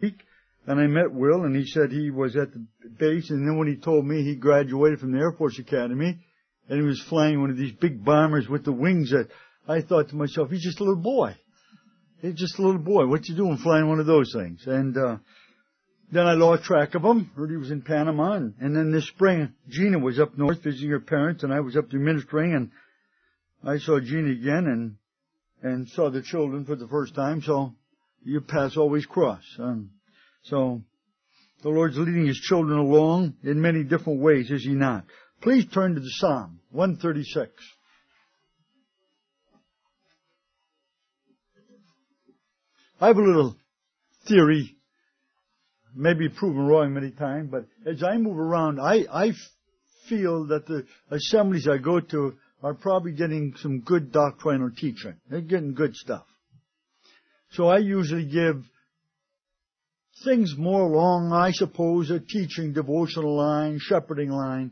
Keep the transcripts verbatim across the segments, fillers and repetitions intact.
and I met Will, and he said he was at the base, and then when he told me he graduated from the Air Force Academy, and he was flying one of these big bombers with the wings that I thought to myself, he's just a little boy. He's just a little boy. What you doing flying one of those things? And uh then I lost track of him. Heard he was in Panama. And, and then this spring, Gina was up north visiting her parents, and I was up there ministering, and I saw Gina again and and saw the children for the first time. So your paths always cross. Um, so the Lord's leading His children along in many different ways, is He not? Please turn to the Psalm one thirty-six. I have a little theory, maybe proven wrong many times, but as I move around, I, I feel that the assemblies I go to are probably getting some good doctrinal teaching. They're getting good stuff. So I usually give things more along, I suppose, a teaching, devotional line, shepherding line,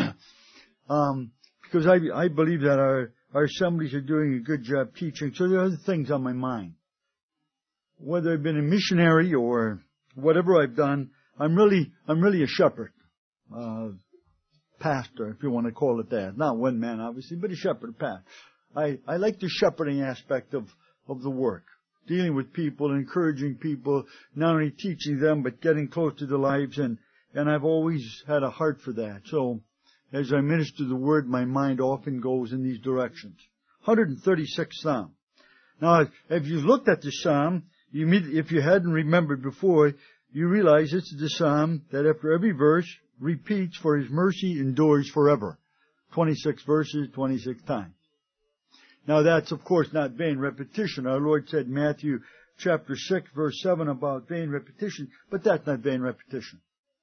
um, because I, I believe that our, our assemblies are doing a good job teaching. So there are other things on my mind. Whether I've been a missionary or whatever I've done, I'm really, I'm really a shepherd, uh, pastor, if you want to call it that. Not one man, obviously, but a shepherd, pastor. I, I like the shepherding aspect of, of the work. Dealing with people, encouraging people, not only teaching them, but getting close to their lives, and, and I've always had a heart for that. So, as I minister the Word, my mind often goes in these directions. one thirty-sixth Psalm. Now, if you've looked at the Psalm, you if you hadn't remembered before, you realize it's the Psalm that after every verse repeats, for His mercy endures forever. twenty-six verses, twenty-six times. Now that's, of course, not vain repetition. Our Lord said in Matthew chapter six, verse seven about vain repetition, but that's not vain repetition.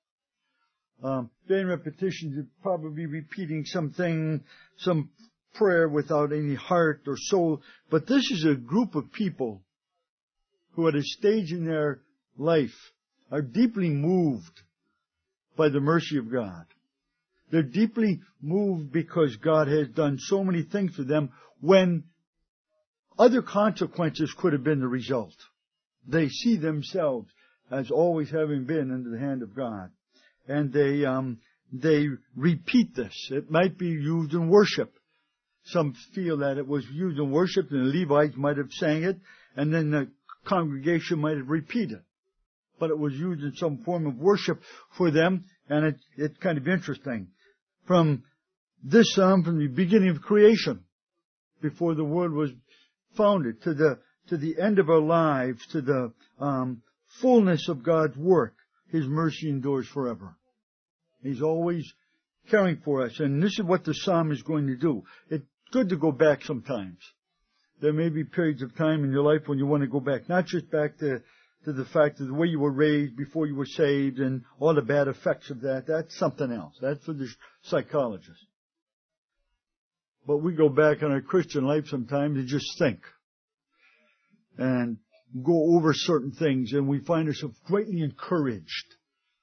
Um, vain repetition is probably repeating something, some prayer without any heart or soul. But this is a group of people who at a stage in their life are deeply moved by the mercy of God. They're deeply moved because God has done so many things for them when other consequences could have been the result. They see themselves as always having been under the hand of God. And they, um, they repeat this. It might be used in worship. Some feel that it was used in worship and the Levites might have sang it and then the congregation might have repeated it. But it was used in some form of worship for them, and it, it's kind of interesting. From this psalm, from the beginning of creation, before the world was founded, to the to the end of our lives, to the um, fullness of God's work, His mercy endures forever. He's always caring for us, and this is what the psalm is going to do. It's good to go back sometimes. There may be periods of time in your life when you want to go back, not just back to to the fact of the way you were raised before you were saved and all the bad effects of that. That's something else. That's for the psychologist. But we go back in our Christian life sometimes and just think and go over certain things, and we find ourselves greatly encouraged.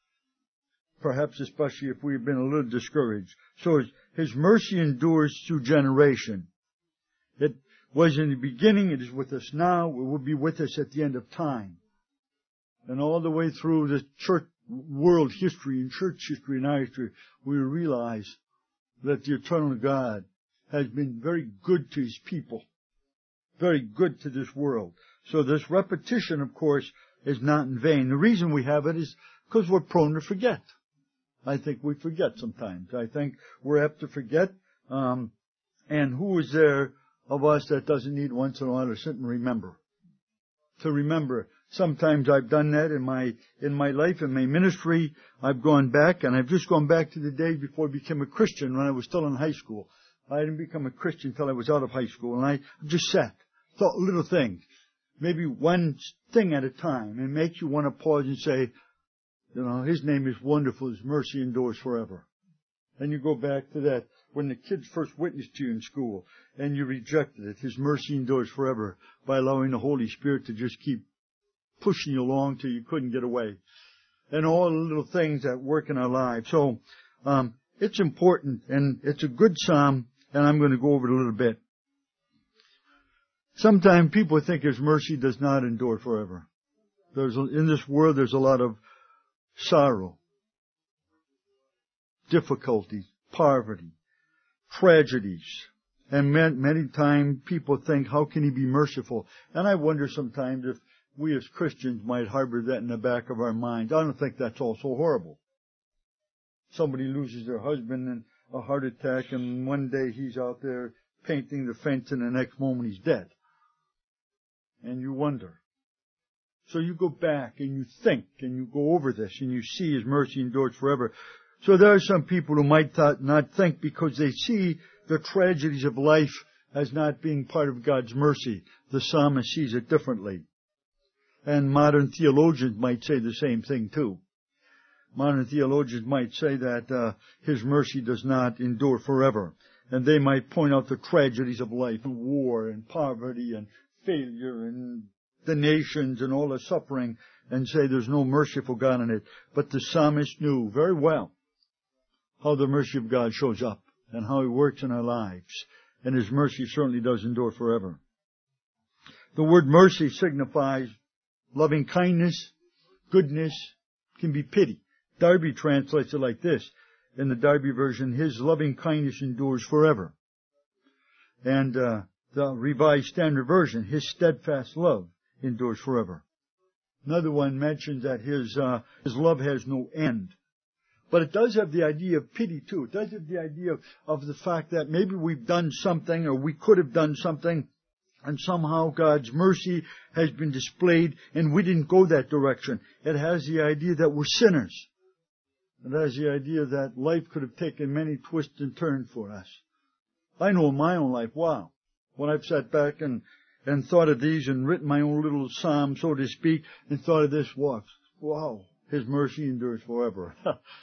Perhaps especially if we've been a little discouraged. So His, His mercy endures through generation. It was in the beginning, it is with us now, it will be with us at the end of time. And all the way through the church world history and church history and our history, we realize that the eternal God has been very good to His people, very good to this world. So this repetition, of course, is not in vain. The reason we have it is because we're prone to forget. I think we forget sometimes. I think we're apt to forget. Um, and who is there of us that doesn't need once in a while to sit and remember? To remember. Sometimes I've done that in my, in my life, in my ministry. I've gone back, and I've just gone back to the days before I became a Christian when I was still in high school. I didn't become a Christian until I was out of high school, and I just sat, thought little things, maybe one thing at a time, and makes you want to pause and say, you know, His name is wonderful, His mercy endures forever. And you go back to that, when the kids first witnessed to you in school, and you rejected it, His mercy endures forever, by allowing the Holy Spirit to just keep pushing you along till you couldn't get away. And all the little things that work in our lives. So, um, it's important, and it's a good psalm, and I'm going to go over it a little bit. Sometimes people think His mercy does not endure forever. There's a, in this world there's a lot of sorrow, difficulties, poverty, tragedies. And many, many times people think, how can he be merciful? And I wonder sometimes if we as Christians might harbor that in the back of our minds. I don't think that's all so horrible. Somebody loses their husband in a heart attack, and one day he's out there painting the fence, and the next moment he's dead. And you wonder. So you go back and you think and you go over this and you see His mercy endures forever. So there are some people who might th- not think, because they see the tragedies of life as not being part of God's mercy. The psalmist sees it differently. And modern theologians might say the same thing too. Modern theologians might say that uh, His mercy does not endure forever. And they might point out the tragedies of life, and war and poverty and failure and the nations and all the suffering, and say there's no merciful God in it. But the psalmist knew very well how the mercy of God shows up and how He works in our lives. And His mercy certainly does endure forever. The word mercy signifies loving kindness, goodness, can be pity. Darby translates it like this. In the Darby version, His loving kindness endures forever. And uh, the Revised Standard Version, His steadfast love endures forever. Another one mentions that His uh, His love has no end. But it does have the idea of pity too. It does have the idea of, of the fact that maybe we've done something, or we could have done something, and somehow God's mercy has been displayed and we didn't go that direction. It has the idea that we're sinners. It has the idea that life could have taken many twists and turns for us. I know in my own life, wow, when I've sat back and, and thought of these and written my own little psalm, so to speak, and thought of this, wow, wow, His mercy endures forever.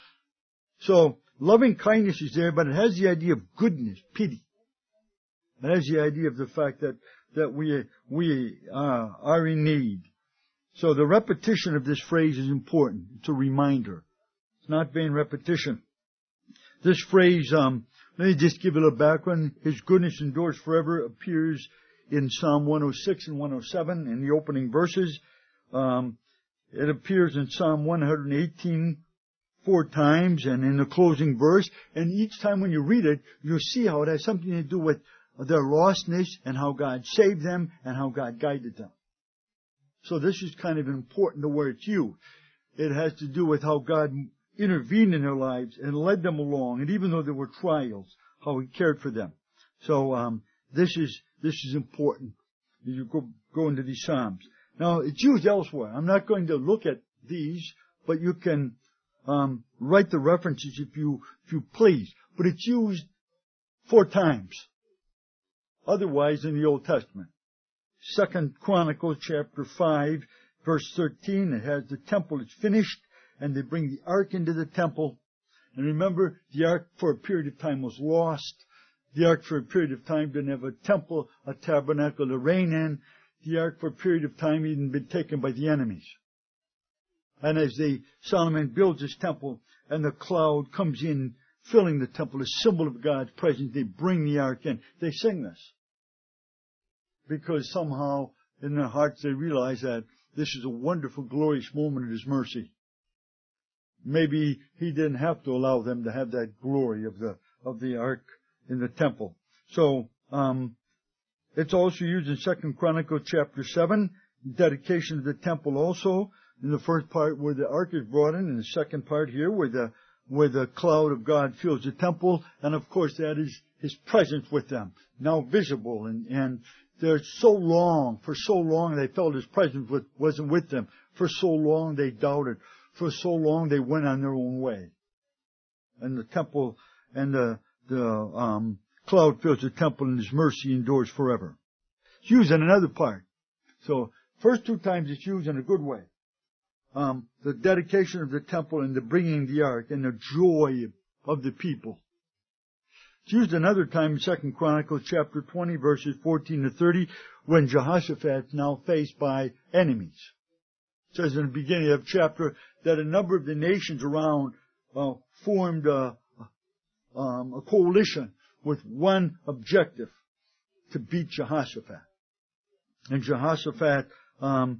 So, loving kindness is there, but it has the idea of goodness, pity. It has the idea of the fact that, that we, we uh, are in need. So the repetition of this phrase is important. It's a reminder. It's not vain repetition. This phrase, um, let me just give a little background. His goodness endures forever appears in Psalm one oh six and one oh seven in the opening verses. Um, it appears in Psalm one eighteen four times and in the closing verse. And each time when you read it, you'll see how it has something to do with their lostness and how God saved them and how God guided them. So this is kind of important the way it's used. It has to do with how God intervened in their lives and led them along, and even though there were trials, how He cared for them. So um, this is this is important. You go go into these Psalms. Now it's used elsewhere. I'm not going to look at these, but you can um, write the references if you if you please. But it's used four times. Otherwise, in the Old Testament, Second Chronicles chapter five, verse thirteen, it has the temple is finished. And they bring the ark into the temple. And remember, the ark for a period of time was lost. The ark for a period of time didn't have a temple, a tabernacle to reign in. The ark for a period of time even been taken by the enemies. And as they, Solomon builds his temple and the cloud comes in, filling the temple, a symbol of God's presence, they bring the ark in. They sing this. Because somehow in their hearts they realize that this is a wonderful, glorious moment of His mercy. Maybe He didn't have to allow them to have that glory of the of the ark in the temple. So um, it's also used in Second Chronicles chapter seven, dedication of the temple also. In the first part where the ark is brought in, and the second part here where the where the cloud of God fills the temple, and of course that is His presence with them, now visible, and and they're so long, for so long they felt His presence with, wasn't with them. For so long they doubted. For so long they went on their own way. And the temple and the, the um, cloud fills the temple, and His mercy endures forever. It's used in another part. So first two times it's used in a good way. Um, the dedication of the temple and the bringing the ark and the joy of the people. It's used another time in Second Chronicles chapter twenty, verses fourteen to thirty, when Jehoshaphat is now faced by enemies. It says in the beginning of the chapter that a number of the nations around uh, formed a, um, a coalition with one objective, to beat Jehoshaphat. And Jehoshaphat um,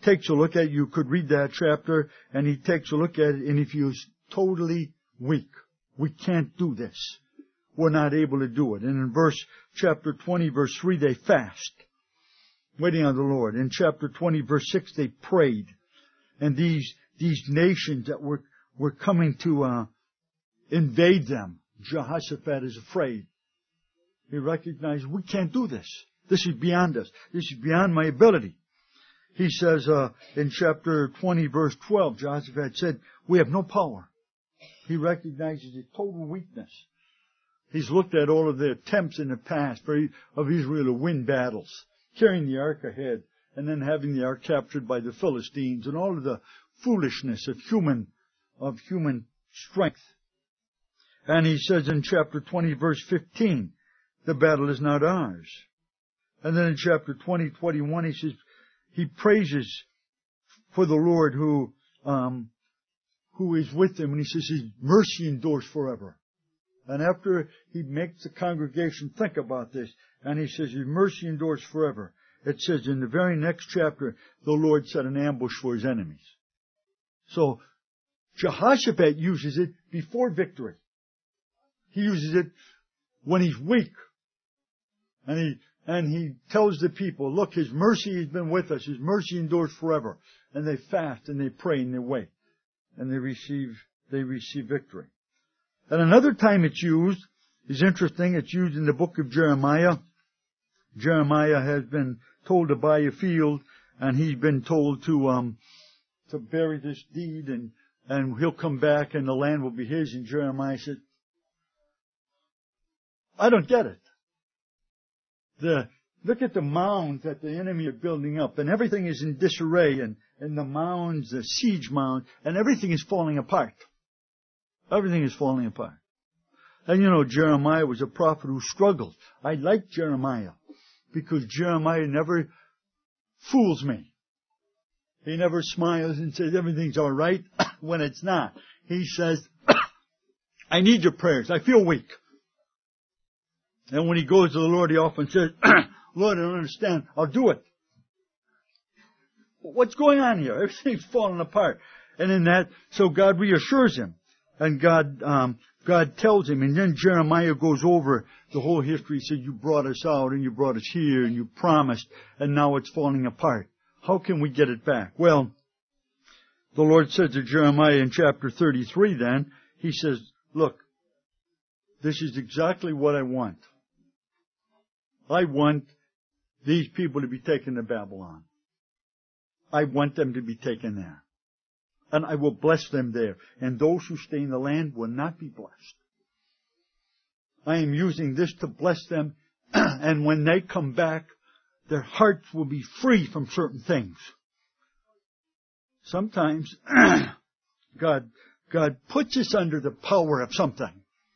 takes a look at it. You could read that chapter, and he takes a look at it, and he feels totally weak. We can't do this. We're not able to do it. And in verse, chapter twenty, verse three, they fast, waiting on the Lord. In chapter twenty, verse six, they prayed. And these, these nations that were, were coming to, uh, invade them, Jehoshaphat is afraid. He recognizes, we can't do this. This is beyond us. This is beyond my ability. He says, uh, in chapter twenty, verse twelve, Jehoshaphat said, we have no power. He recognizes a total weakness. He's looked at all of the attempts in the past for, of Israel to win battles, carrying the ark ahead, and then having the ark captured by the Philistines, and all of the foolishness of human, of human strength. And he says in chapter twenty, verse fifteen, the battle is not ours. And then in chapter twenty, twenty-one, he says, he praises for the Lord who, um, who is with him. And he says his mercy endures forever. And after he makes the congregation think about this, and he says his mercy endures forever, it says in the very next chapter, the Lord set an ambush for his enemies. So, Jehoshaphat uses it before victory. He uses it when he's weak. And he, and he tells the people, look, his mercy has been with us. His mercy endures forever. And they fast and they pray and they wait. And they receive, they receive victory. And another time it's used is interesting. It's used in the book of Jeremiah. Jeremiah has been told to buy a field, and he's been told to, um, to bury this deed, and, and he'll come back and the land will be his. And Jeremiah said, I don't get it. The, look at the mounds that the enemy are building up, and everything is in disarray, and, and the mounds, the siege mounds, and everything is falling apart. Everything is falling apart. And you know, Jeremiah was a prophet who struggled. I like Jeremiah because Jeremiah never fools me. He never smiles and says everything's all right when it's not. He says, I need your prayers. I feel weak. And when he goes to the Lord, he often says, Lord, I don't understand. I'll do it. What's going on here? Everything's falling apart. And in that, so God reassures him. And God, um, God tells him, and then Jeremiah goes over the whole history. He said, you brought us out, and you brought us here, and you promised, and now it's falling apart. How can we get it back? Well, the Lord said to Jeremiah in chapter thirty-three then, he says, look, this is exactly what I want. I want these people to be taken to Babylon. I want them to be taken there. And I will bless them there. And those who stay in the land will not be blessed. I am using this to bless them. And when they come back, their hearts will be free from certain things. Sometimes God, God puts us under the power of something.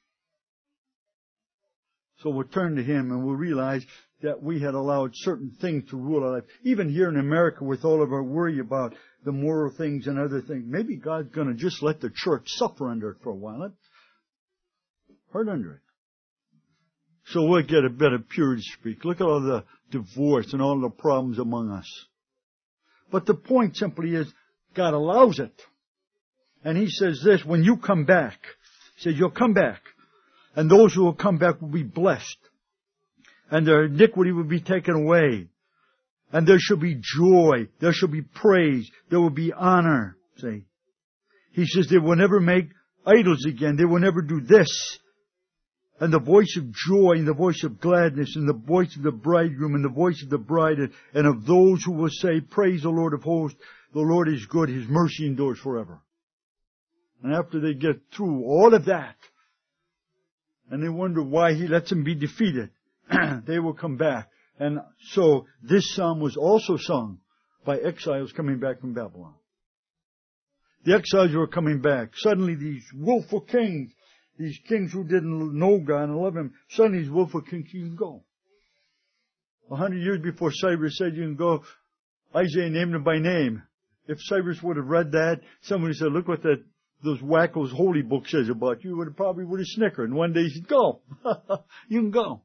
So we'll turn to Him and we'll realize that we had allowed certain things to rule our life. Even here in America, with all of our worry about the moral things and other things, maybe God's going to just let the church suffer under it for a while. Let hurt under it. So we'll get a bit of purity speak. Look at all the divorce and all the problems among us. But the point simply is, God allows it. And He says this, when you come back, He says, you'll come back. And those who will come back will be blessed. And their iniquity will be taken away. And there shall be joy. There shall be praise. There will be honor. See? He says they will never make idols again. They will never do this. And the voice of joy and the voice of gladness and the voice of the bridegroom and the voice of the bride and of those who will say, praise the Lord of hosts. The Lord is good. His mercy endures forever. And after they get through all of that, and they wonder why He lets them be defeated, they will come back. And so this psalm was also sung by exiles coming back from Babylon. The exiles were coming back. Suddenly these willful kings, these kings who didn't know God and love Him, suddenly these willful kings, you can go. A hundred years before Cyrus said you can go, Isaiah named them by name. If Cyrus would have read that, somebody said, look what that those wackos holy book says about you, would have probably would have snickered. And one day he said, go. You can go.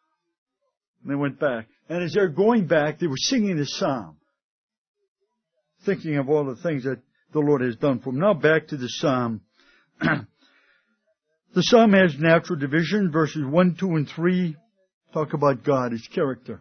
And they went back. And as they're going back, they were singing this psalm. thinking of all the things that the Lord has done for him. Now back to the Psalm. The Psalm has natural division. Verses one, two, and three talk about God, His character.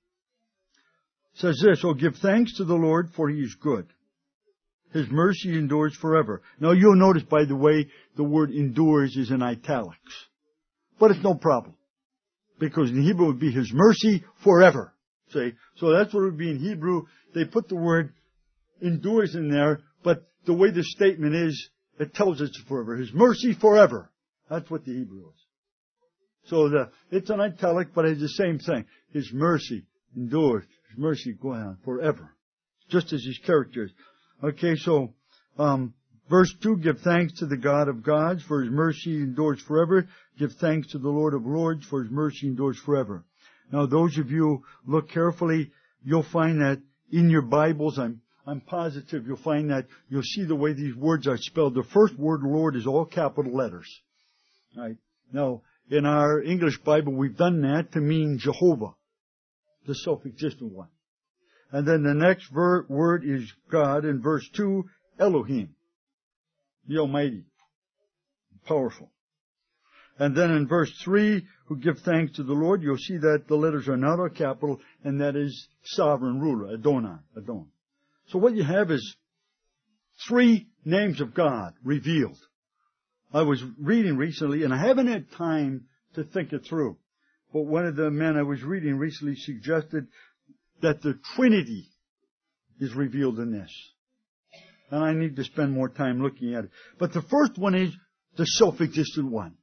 It says this, "Oh, give thanks to the Lord, for He is good. His mercy endures forever." Now you'll notice, by the way, the word endures is in italics. But it's no problem. Because in Hebrew it would be His mercy forever. See? So that's what it would be in Hebrew. They put the word endures in there, but the way the statement is, it tells us forever. His mercy forever. That's what the Hebrew is. So the, it's an italic, but it's the same thing. His mercy endures. His mercy goes on forever. Just as His character is. Okay, so, um, verse two, "Give thanks to the God of gods, for His mercy endures forever. Give thanks to the Lord of lords, for His mercy endures forever." Now, those of you look carefully, you'll find that in your Bibles, I'm, I'm positive you'll find that you'll see the way these words are spelled. The first word, Lord, is all capital letters. Right? Now, in our English Bible, we've done that to mean Jehovah, the self-existent one. And then the next ver- word is God. In verse two, Elohim, the Almighty, powerful. And then in verse three, "Who give thanks to the Lord," you'll see that the letters are not all capital, and that is sovereign ruler, Adonai, Adon. So what you have is three names of God revealed. I was reading recently, and I haven't had time to think it through, but one of the men I was reading recently suggested that the Trinity is revealed in this. And I need to spend more time looking at it. But the first one is the self-existent one.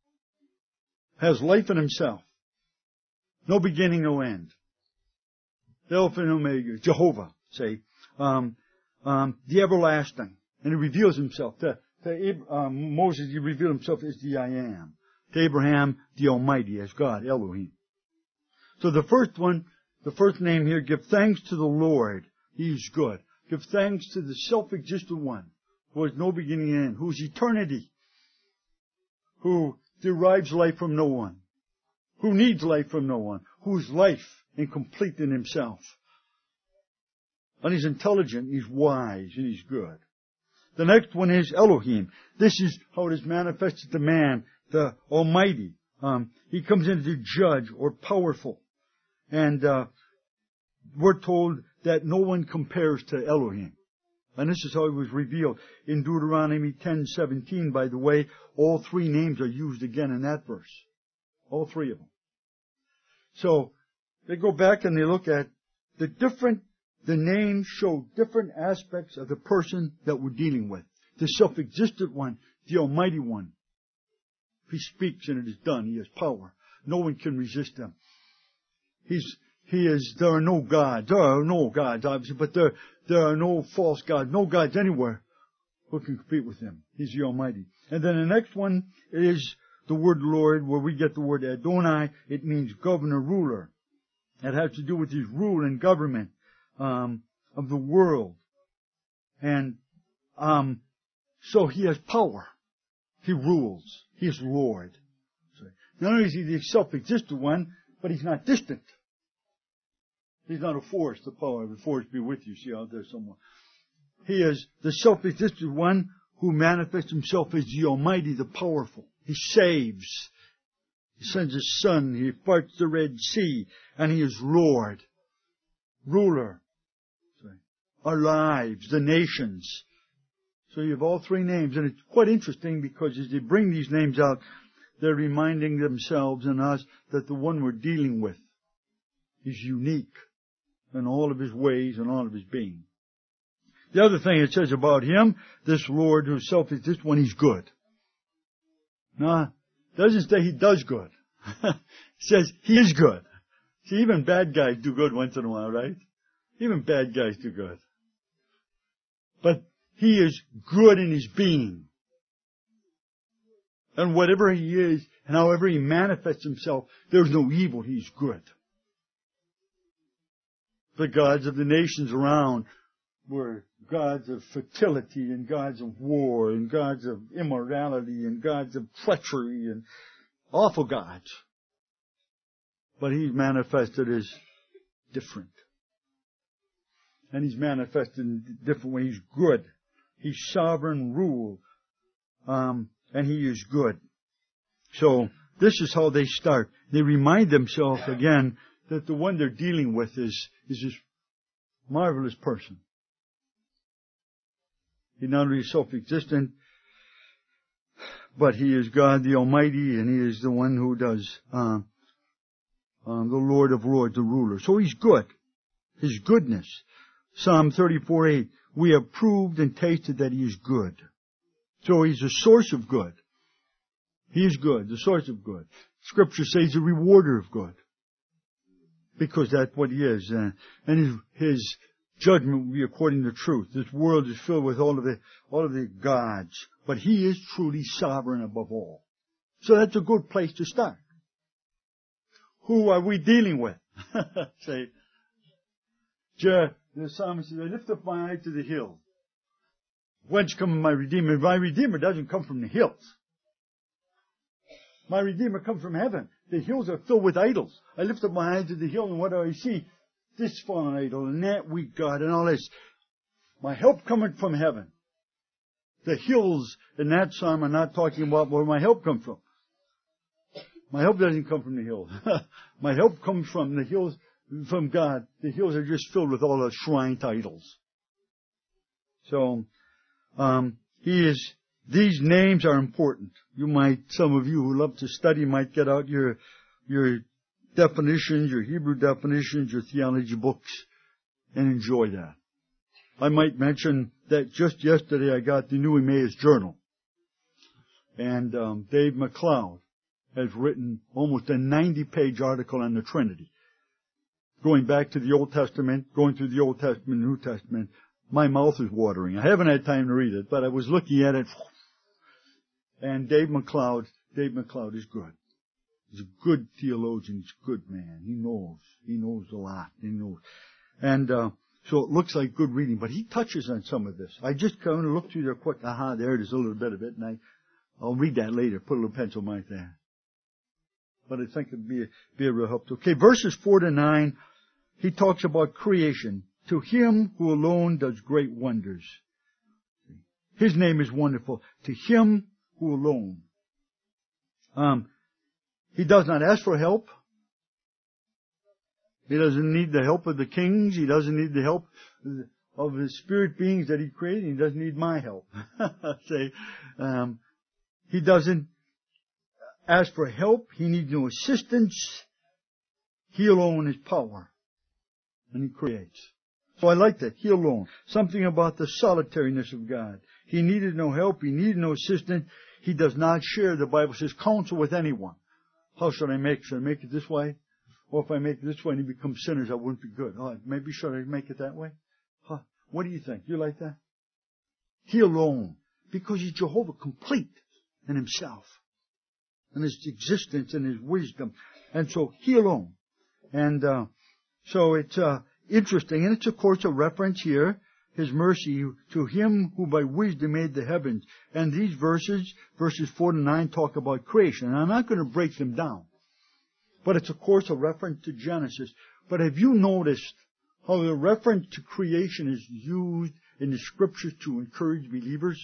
Has life in Himself. No beginning, no end. The Alpha and Omega, Jehovah, say. Um, um, the everlasting. And He reveals Himself. To, to um, Moses, He revealed Himself as the I Am. To Abraham, the Almighty, as God, Elohim. So the first one, the first name here, give thanks to the Lord. He is good. Give thanks to the self-existent one, who has no beginning and end, who is eternity, who derives life from no one, who needs life from no one, who is life and complete in Himself. And He's intelligent, He's wise, and He's good. The next one is Elohim. This is how it is manifested to man, the Almighty. Um, he comes in to judge or powerful. And uh, we're told that no one compares to Elohim. And this is how He was revealed. In Deuteronomy ten seventeen, by the way, all three names are used again in that verse. All three of them. So, they go back and they look at the different, the names show different aspects of the person that we're dealing with. The self-existent one, the Almighty one. He speaks and it is done. He has power. No one can resist Him. He's, he is, there are no gods. There are no gods, obviously, but there, there are no false gods. No gods anywhere who can compete with Him. He's the Almighty. And then the next one is the word Lord, where we get the word Adonai. It means governor, ruler. It has to do with His rule and government, um, of the world. And, um, so He has power. He rules. He is Lord. Not only is He the self-existent one, but He's not distant. He's not a force, the power of the force be with you, see out there somewhere. He is the self-existent one who manifests Himself as the Almighty, the powerful. He saves. He sends His Son. He parts the Red Sea. And He is Lord, ruler, our lives, the nations. So you have all three names. And it's quite interesting because as they bring these names out, they're reminding themselves and us that the one we're dealing with is unique in all of His ways and all of His being. The other thing it says about Him, this Lord who's self-existent one, He's good. No, it doesn't say He does good. It says He is good. See, even bad guys do good once in a while, right? Even bad guys do good. But He is good in His being. And whatever He is, and however He manifests Himself, there's no evil. He's good. The gods of the nations around were gods of fertility and gods of war and gods of immorality and gods of treachery and awful gods. But He's manifested as different. And He's manifested in different ways. He's good. He's sovereign rule. Um, and He is good. So, this is how they start. They remind themselves again that the one they're dealing with is, is this marvelous person. He not only is self-existent, but He is God the Almighty, and He is the one who does, uh, um, the Lord of Lords, the ruler. So He's good. His goodness. Psalm thirty-four eight. We have proved and tasted that He is good. So He's the source of good. He is good, the source of good. Scripture says He's a rewarder of good. Because that's what He is. Uh, and His, His judgment will be according to truth. This world is filled with all of the, all of the gods. But He is truly sovereign above all. So that's a good place to start. Who are we dealing with? Say, the psalmist says, I lift up my eye to the hill. Whence cometh my Redeemer? My Redeemer doesn't come from the hills. My Redeemer comes from heaven. The hills are filled with idols. I lift up my eye to the hill, and what do I see? This fallen idol, and that weak God, and all this. My help coming from heaven. The hills in that psalm are not talking about where my help comes from. My help doesn't come from the hills. My help comes from the hills, from God. The hills are just filled with all the shrine idols. So, um, He is, these names are important. You might, some of you who love to study might get out your, your definitions, your Hebrew definitions, your theology books, and enjoy that. I might mention that just yesterday I got the New Emmaus Journal. And um, Dave McLeod has written almost a ninety-page article on the Trinity. Going back to the Old Testament, going through the Old Testament, New Testament, my mouth is watering. I haven't had time to read it, but I was looking at it. And Dave McLeod, Dave McLeod is good. He's a good theologian. He's a good man. He knows. He knows a lot. He knows. And, uh, so it looks like good reading, but he touches on some of this. I just kind of looked through there quick. Aha, there it is, a little bit of it, and I, I'll read that later. Put a little pencil mark there. But I think it'd be a, be a real help. Okay, verses four to nine, he talks about creation. To Him who alone does great wonders. His name is wonderful. To Him who alone. Um, He does not ask for help. He doesn't need the help of the kings. He doesn't need the help of the spirit beings that He created. He doesn't need my help. Say, um, He doesn't ask for help. He needs no assistance. He alone is power. And He creates. So I like that. He alone. Something about the solitariness of God. He needed no help. He needed no assistance. He does not share, the Bible says, counsel with anyone. How should I make it? Should I make it this way? Or if I make it this way and you become sinners, that wouldn't be good. Oh, maybe should I make it that way? Huh? What do you think? You like that? He alone. Because He's Jehovah complete in Himself. And His existence and His wisdom. And so He alone. And uh, so it's uh, interesting. And it's of course a reference here. His mercy to Him who by wisdom made the heavens. And these verses, verses four to nine, talk about creation. And I'm not going to break them down. But it's of course a reference to Genesis. But have you noticed how the reference to creation is used in the Scriptures to encourage believers?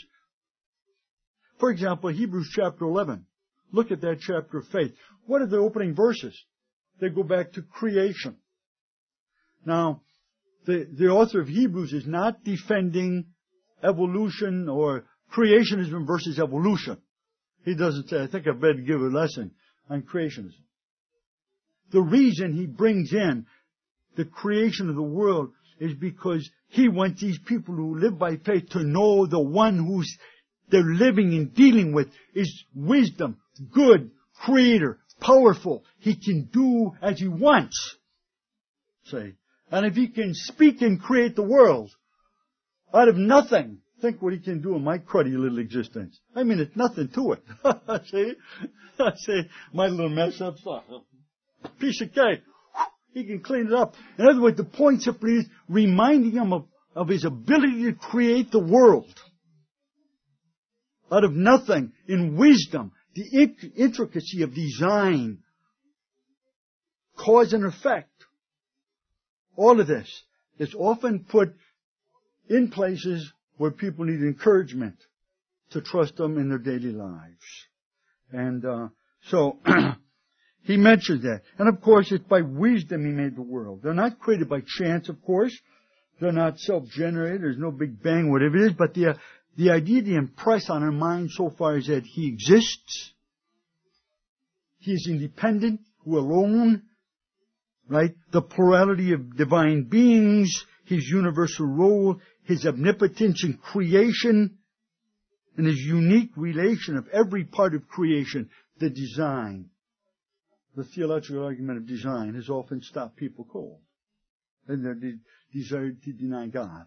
For example, Hebrews chapter eleven. Look at that chapter of faith. What are the opening verses? They go back to creation. Now, the, the author of Hebrews is not defending evolution or creationism versus evolution. He doesn't say, I think I better give a lesson on creationism. The reason he brings in the creation of the world is because he wants these people who live by faith to know the one who's they're living and dealing with is wisdom, good, creator, powerful. He can do as He wants. Say. And if He can speak and create the world out of nothing, think what He can do in my cruddy little existence. I mean, it's nothing to it. See? See, my little mess up stuff. Piece of cake. He can clean it up. In other words, the point simply is reminding Him of, of His ability to create the world. Out of nothing, in wisdom, the intricacy of design, cause and effect. All of this. It's often put in places where people need encouragement to trust Him in their daily lives. And uh, so He mentions that. And of course, it's by wisdom He made the world. They're not created by chance, of course. They're not self-generated. There's no Big Bang, whatever it is. But the, the idea to impress on our mind so far is that He exists. He is independent, who alone, right? The plurality of divine beings, His universal role, His omnipotence in creation, and His unique relation of every part of creation, the design. The theological argument of design has often stopped people cold in their de- desire to deny God.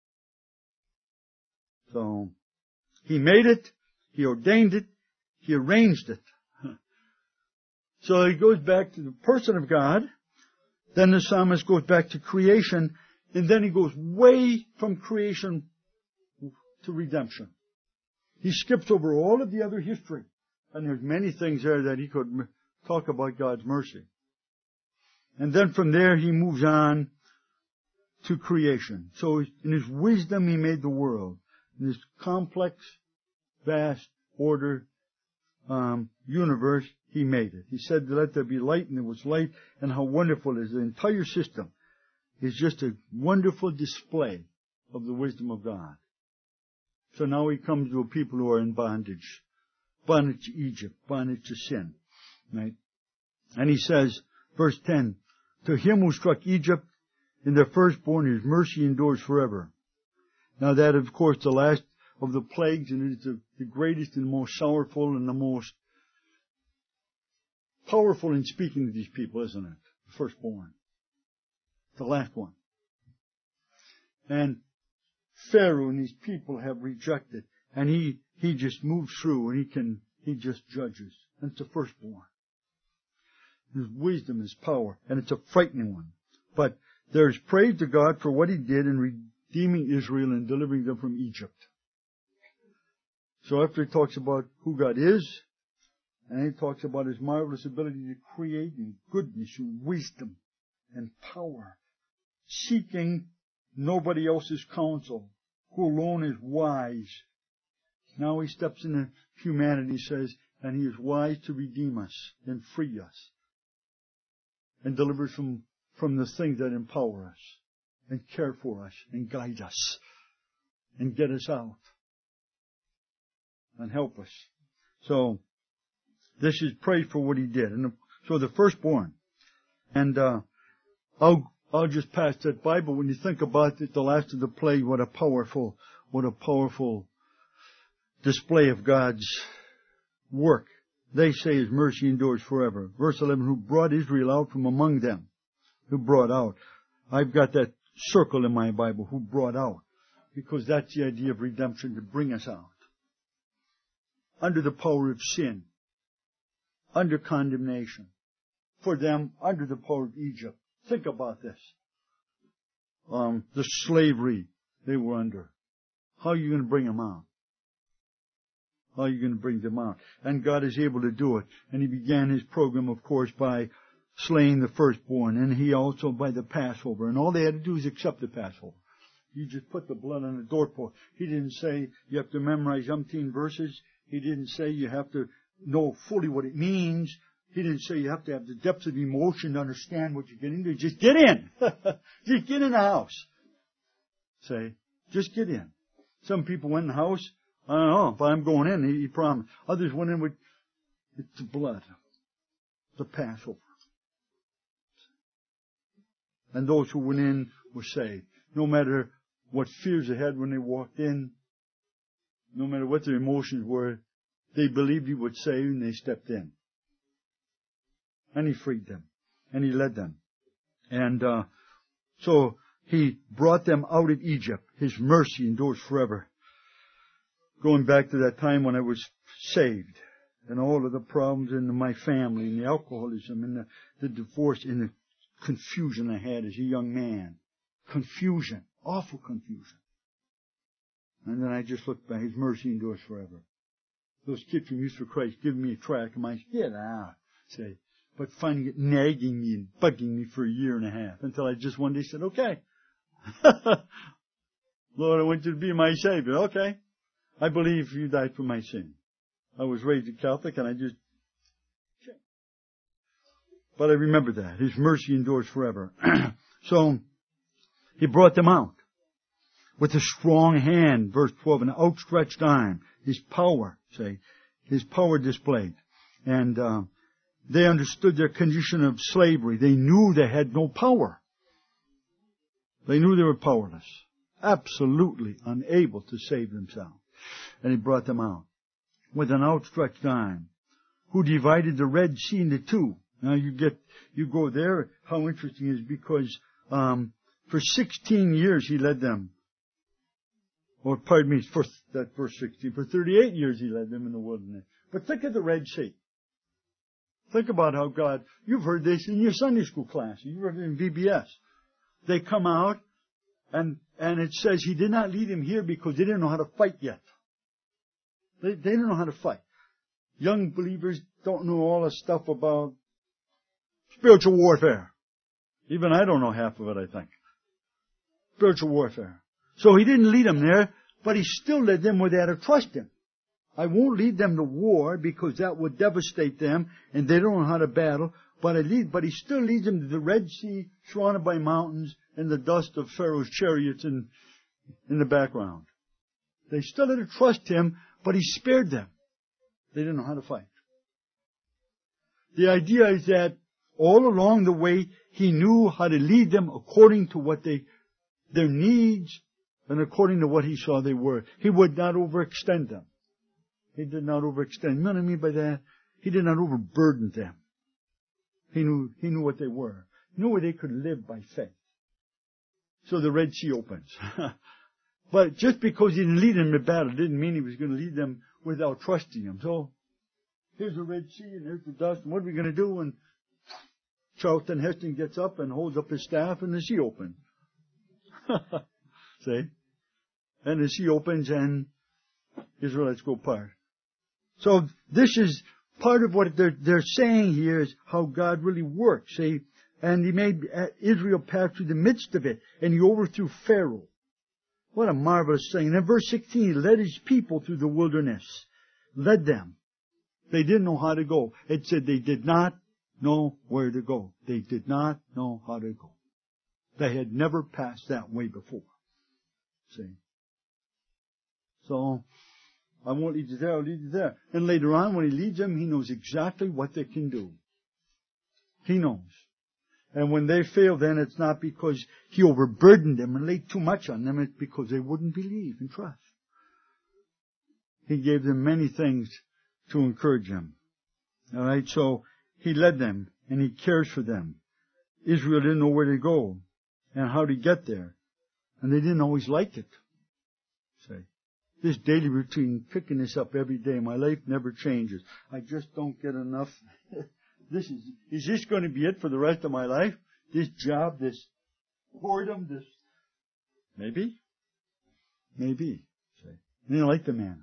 So, He made it, He ordained it, He arranged it. So He goes back to the person of God, then the psalmist goes back to creation, and then he goes way from creation to redemption. He skips over all of the other history, and there's many things there that he could talk about God's mercy. And then from there he moves on to creation. So in His wisdom He made the world. In this complex, vast order, um, universe, He made it. He said, let there be light, and there was light, and how wonderful it is. The entire system is just a wonderful display of the wisdom of God. So now He comes to a people who are in bondage. Bondage to Egypt, bondage to sin. Right? And He says, verse ten, to Him who struck Egypt in their firstborn, His mercy endures forever. Now that, of course, the last of the plagues, and it is the, the greatest and most sorrowful and the most powerful in speaking to these people, isn't it? The firstborn. The last one. And Pharaoh and these people have rejected. And he, he just moves through and he can, he just judges. And it's the firstborn. His wisdom, His power. And it's a frightening one. But there's praise to God for what He did in redeeming Israel and delivering them from Egypt. So after He talks about who God is, and He talks about His marvelous ability to create in goodness and wisdom and power, seeking nobody else's counsel, who alone is wise. Now He steps into humanity, says, and He is wise to redeem us and free us and deliver us from, from the things that empower us and care for us and guide us and get us out and help us. So, this is praise for what He did. And so the firstborn. And uh, I'll I'll just pass that by, but when you think about it, the last of the plague, what a powerful, what a powerful display of God's work. They say His mercy endures forever. Verse eleven, who brought Israel out from among them. Who brought out. I've got that circle in my Bible, who brought out. Because that's the idea of redemption, to bring us out. Under the power of sin. Under condemnation. For them, under the power of Egypt. Think about this. Um, the slavery they were under. How are you going to bring them out? How are you going to bring them out? And God is able to do it. And He began His program, of course, by slaying the firstborn. And He also by the Passover. And all they had to do is accept the Passover. You just put the blood on the doorpost. He didn't say you have to memorize umpteen verses. He didn't say you have to know fully what it means. He didn't say you have to have the depth of emotion to understand what you're getting into. Just get in. Just get in the house. Say, just get in. Some people went in the house. I don't know if I'm going in. He, he promised. Others went in with it's the blood, the Passover. And those who went in were saved. No matter what fears they had when they walked in, no matter what their emotions were, they believed He would save, and they stepped in. And He freed them. And He led them. And uh, so He brought them out of Egypt. His mercy endures forever. Going back to that time when I was saved, and all of the problems in my family, and the alcoholism, and the, the divorce, and the confusion I had as a young man. Confusion. Awful confusion. And then I just looked back. His mercy endures forever. Those kids from Youth for Christ giving me a track of mine. Get out. Say, but finding it nagging me and bugging me for a year and a half until I just one day said, okay, Lord, I want you to be my Savior. Okay. I believe you died for my sin. I was raised a Catholic and I just changed. But I remember that. His mercy endures forever. So, he brought them out with a strong hand, verse twelve, an outstretched arm. His power, say, his power displayed. And uh, they understood their condition of slavery. They knew they had no power. They knew they were powerless. Absolutely unable to save themselves. And he brought them out with an outstretched arm, who divided the Red Sea into two. Now you get, you go there, how interesting it is, because um, for sixteen years he led them. Or pardon me, for that verse sixteen, for thirty-eight years he led them in the wilderness. But think of the Red Sea. Think about how God, you've heard this in your Sunday school classes, you've heard it in V B S. They come out, and and it says he did not lead them here because they didn't know how to fight yet. They, they didn't know how to fight. Young believers don't know all the stuff about spiritual warfare. Even I don't know half of it, I think. Spiritual warfare. So he didn't lead them there, but he still led them where they had to trust him. I won't lead them to war because that would devastate them and they don't know how to battle, but I lead, but he still leads them to the Red Sea, surrounded by mountains and the dust of Pharaoh's chariots in, in the background. They still had to trust him, but he spared them. They didn't know how to fight. The idea is that all along the way, he knew how to lead them according to what they, their needs and according to what he saw they were. He would not overextend them. He did not overextend. You know what I mean by that? He did not overburden them. He knew, he knew what they were. He knew where they could live by faith. So the Red Sea opens. But just because he didn't lead them to battle didn't mean he was going to lead them without trusting him. So, here's the Red Sea and here's the dust, and what are we going to do? And Charlton Heston gets up and holds up his staff and the sea opens. See? And the sea opens and Israelites go part. So this is part of what they're, they're saying here is how God really works. See? And he made Israel pass through the midst of it, and he overthrew Pharaoh. What a marvelous thing. And in verse sixteen, he led his people through the wilderness. Led them. They didn't know how to go. It said they did not know where to go. They did not know how to go. They had never passed that way before. See? So, I won't lead you there, I'll lead you there. And later on, when he leads them, he knows exactly what they can do. He knows. And when they fail, then it's not because he overburdened them and laid too much on them. It's because they wouldn't believe and trust. He gave them many things to encourage them. All right, so he led them and he cares for them. Israel didn't know where to go and how to get there, and they didn't always like it. Say, this daily routine, picking this up every day, my life never changes. I just don't get enough. This is, is this going to be it for the rest of my life? This job, this boredom, this, maybe, maybe. Say, they didn't like the man.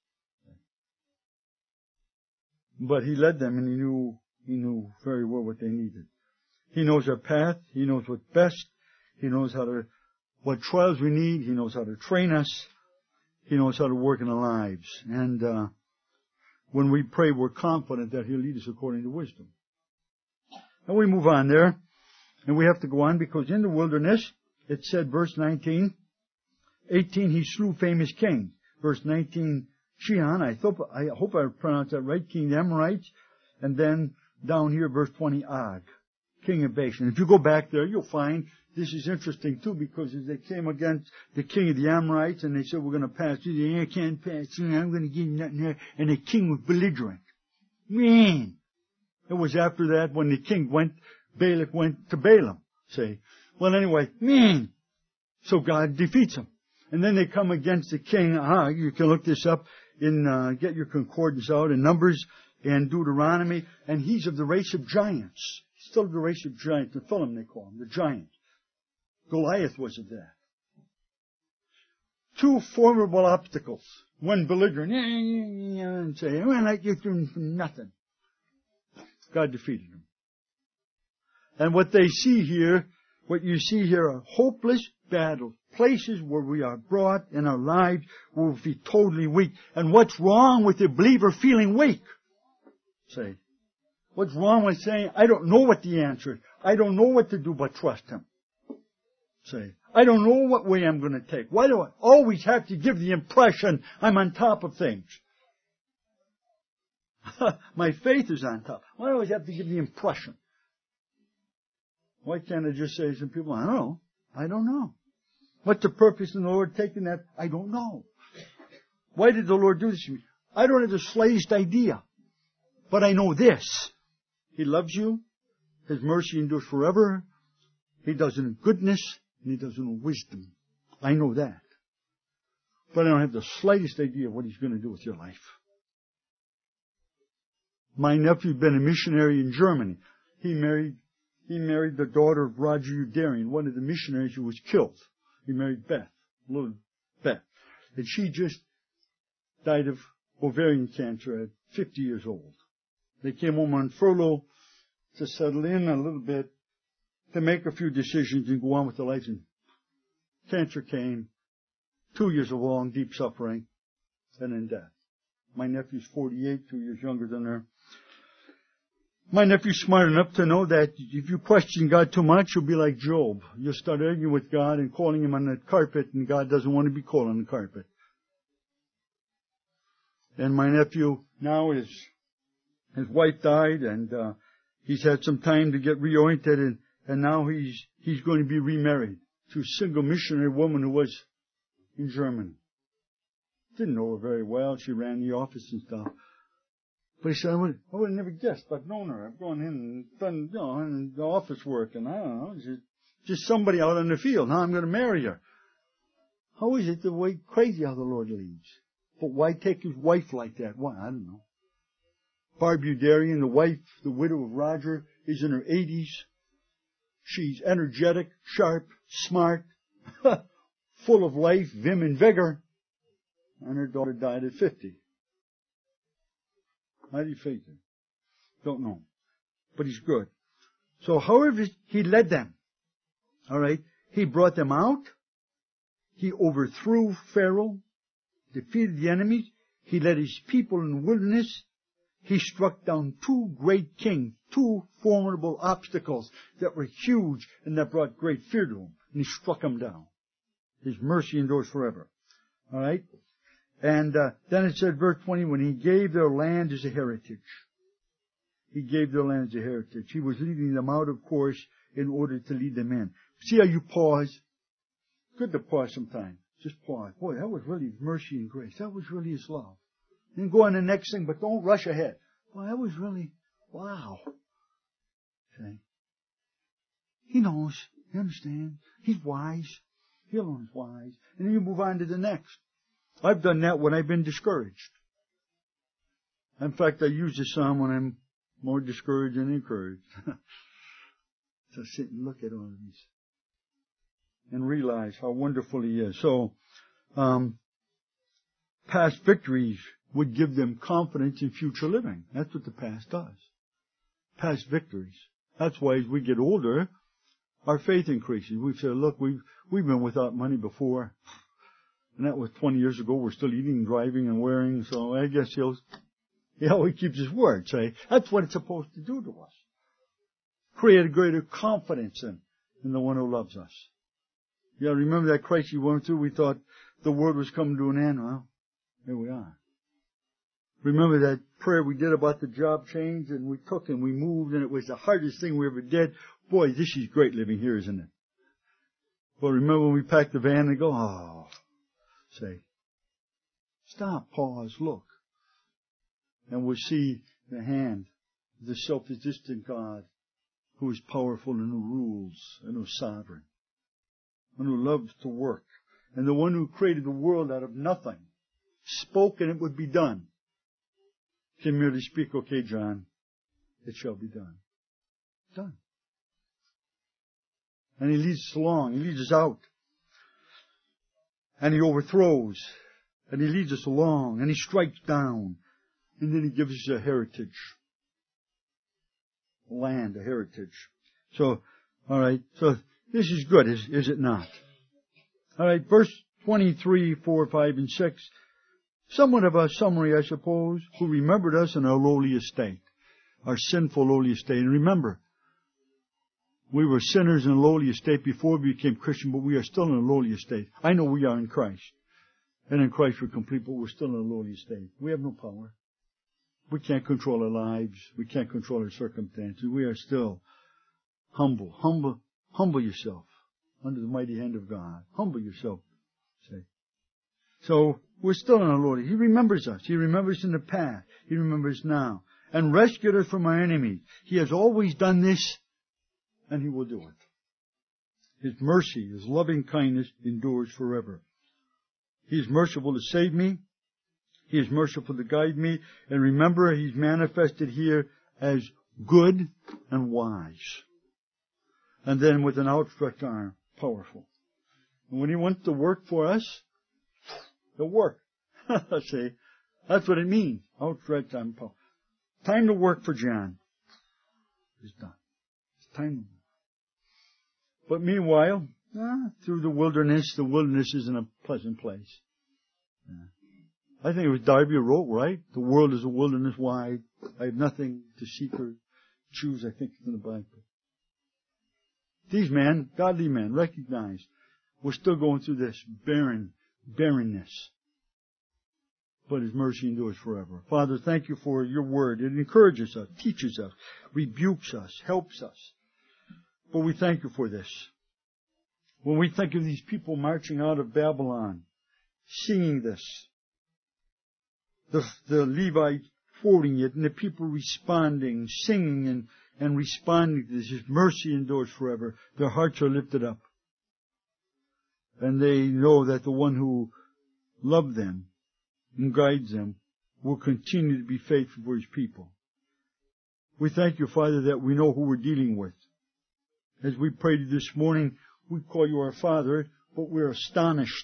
But he led them and he knew, he knew very well what they needed. He knows our path. He knows what's best. He knows how to, what trials we need. He knows how to train us. He knows how to work in our lives. And, uh, when we pray, we're confident that he'll lead us according to wisdom. And we move on there. And we have to go on because in the wilderness, it said, verse nineteen, eighteen, he slew famous kings. Verse nineteen, Shihon, I hope, I hope I pronounced that right, king of the Amorites. And then down here, verse twenty, Og, king of Bashan. If you go back there, you'll find this is interesting too, because as they came against the king of the Amorites and they said, we're going to pass through, you can't pass through, I'm going to give you nothing here. And the king was belligerent. Man. It was after that when the king went, Balak went to Balaam. Say, well anyway, man. So God defeats him. And then they come against the king, Og. You can look this up in, uh, get your concordance out in Numbers and Deuteronomy. And he's of the race of giants. He's still of the race of giants. The Nephilim they call him, the giants. Goliath was of that. Two formidable obstacles. One belligerent, and say, well, I get doing for nothing. God defeated him. And what they see here, What you see here are hopeless battles, places where we are brought in our lives where we feel totally weak. And what's wrong with the believer feeling weak? Say, what's wrong with saying, I don't know what the answer is. I don't know what to do but trust Him. Say, I don't know what way I'm going to take. Why do I always have to give the impression I'm on top of things? My faith is on top. Why do I always have to give the impression? Why can't I just say to some people, I don't know. I don't know. What's the purpose in the Lord taking that? I don't know. Why did the Lord do this to me? I don't have the slightest idea. But I know this. He loves you. His mercy endures forever. He does it in goodness. And He does it in wisdom. I know that. But I don't have the slightest idea what He's going to do with your life. My nephew's been a missionary in Germany. He married, he married the daughter of Roger Udarian, one of the missionaries who was killed. He married Beth, little Beth. And she just died of ovarian cancer at fifty years old. They came home on furlough to settle in a little bit, to make a few decisions and go on with their lives. And cancer came, two years of long, deep suffering, and then death. My nephew's forty-eight, two years younger than her. My nephew's smart enough to know that if you question God too much, you'll be like Job. You'll start arguing with God and calling Him on the carpet, and God doesn't want to be called on the carpet. And my nephew now is, his wife died, and uh, he's had some time to get reoriented, and, and now he's he's going to be remarried to a single missionary woman who was in Germany. Didn't know her very well. She ran the office and stuff. But he said, I would, I would have never guessed. I've known her. I've gone in and done, you know, in the office work, and I don't know, just, just somebody out in the field. Now I'm going to marry her. How is it the way crazy how the Lord leads? But why take his wife like that? Why? I don't know. Barb Udarian, the wife, the widow of Roger, is in her eighties. She's energetic, sharp, smart, full of life, vim and vigor. And her daughter died at fifty. How do you figure? Don't know. But he's good. So however he led them, all right, he brought them out. He overthrew Pharaoh, defeated the enemies. He led his people in the wilderness. He struck down two great kings, two formidable obstacles that were huge and that brought great fear to him. And he struck them down. His mercy endures forever. All right? And uh, then it said, verse twenty, when he gave their land as a heritage. He gave their land as a heritage. He was leading them out, of course, in order to lead them in. See how you pause? Good to pause sometime. Just pause. Boy, that was really mercy and grace. That was really his love. Then go on the next thing, but don't rush ahead. Boy, that was really, wow. See? He knows. He understands. He's wise. He alone is wise. And then you move on to the next. I've done that when I've been discouraged. In fact, I use the psalm when I'm more discouraged than encouraged. To sit and look at all of these and realize how wonderful He is. So, um, past victories would give them confidence in future living. That's what the past does. Past victories. That's why as we get older, our faith increases. We say, look, we've, we've been without money before. And that was twenty years ago. We're still eating, driving, and wearing. So I guess He'll, He always keeps His word. Say, that's what it's supposed to do to us. Create a greater confidence in, in the one who loves us. Yeah, remember that crisis we went through? We thought the world was coming to an end. Well, here we are. Remember that prayer we did about the job change, and we took and we moved, and it was the hardest thing we ever did. Boy, this is great living here, isn't it? Well, remember when we packed the van and go, oh, say, stop, pause, look. And we'll see the hand of the self-existent God who is powerful and who rules and who is sovereign and who loves to work. And the one who created the world out of nothing spoke and it would be done. Can merely speak, okay, John, it shall be done. Done. And He leads us along. He leads us out. And He overthrows. And He leads us along. And He strikes down. And then He gives us a heritage. Land, a heritage. So, alright. So, This is good, is, is it not? All right, verse twenty-three, four, five, and six. Somewhat of a summary, I suppose, who remembered us in our lowly estate, our sinful lowly estate. And remember, we were sinners in a lowly estate before we became Christian, but we are still in a lowly estate. I know we are in Christ. And in Christ we're complete, but we're still in a lowly estate. We have no power. We can't control our lives. We can't control our circumstances. We are still humble. Humble, humble yourself under the mighty hand of God. Humble yourself, say. So, we're still in a lowly. He remembers us. He remembers in the past. He remembers now. And rescued us from our enemies. He has always done this, and He will do it. His mercy, His loving kindness endures forever. He is merciful to save me. He is merciful to guide me. And remember, He's manifested here as good and wise. And then with an outstretched arm, powerful. And when He wants to work for us, He'll work. See, that's what it means. Outstretched arm, powerful. Time to work for John. It's done. It's time. But meanwhile, ah, through the wilderness, the wilderness isn't a pleasant place. Yeah. I think it was Darby who wrote, right? The world is a wilderness wide. I have nothing to seek or choose, I think, in the Bible. These men, godly men, recognized we're still going through this barren, barrenness. But His mercy endures forever. Father, thank You for Your word. It encourages us, teaches us, rebukes us, helps us. But we thank You for this. When we think of these people marching out of Babylon, singing this, the, the Levites quoting it, and the people responding, singing and, and responding to this, His mercy endures forever. Their hearts are lifted up. And they know that the one who loved them and guides them will continue to be faithful for His people. We thank You, Father, that we know who we're dealing with. As we prayed this morning, we call You our Father, but we're astonished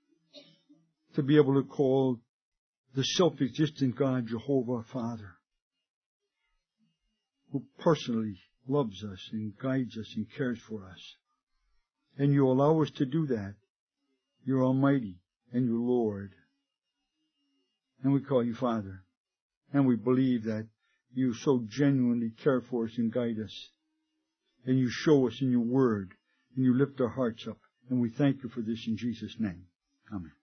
to be able to call the self-existent God Jehovah Father, who personally loves us and guides us and cares for us. And You allow us to do that. You're Almighty and You're Lord. And we call You Father. And we believe that You so genuinely care for us and guide us. And You show us in Your word. And You lift our hearts up. And we thank You for this in Jesus' name. Amen.